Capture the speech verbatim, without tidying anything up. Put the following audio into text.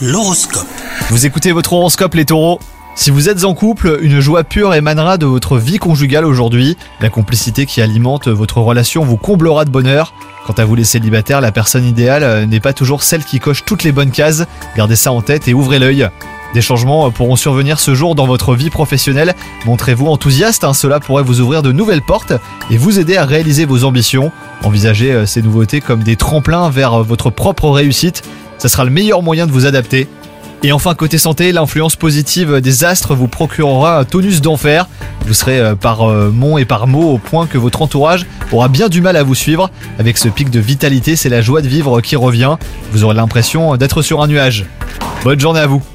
L'horoscope. Vous écoutez votre horoscope les taureaux. Si vous êtes en couple, une joie pure émanera de votre vie conjugale aujourd'hui. La complicité qui alimente votre relation vous comblera de bonheur. Quant à vous les célibataires, la personne idéale n'est pas toujours celle qui coche toutes les bonnes cases. Gardez ça en tête et ouvrez l'œil. Des changements pourront survenir ce jour dans votre vie professionnelle. Montrez-vous enthousiaste, hein, cela pourrait vous ouvrir de nouvelles portes et vous aider à réaliser vos ambitions. Envisagez ces nouveautés comme des tremplins vers votre propre réussite. Ça sera le meilleur moyen de vous adapter. Et enfin, côté santé, l'influence positive des astres vous procurera un tonus d'enfer. Vous serez par mots et par mots au point que votre entourage aura bien du mal à vous suivre. Avec ce pic de vitalité, c'est la joie de vivre qui revient. Vous aurez l'impression d'être sur un nuage. Bonne journée à vous.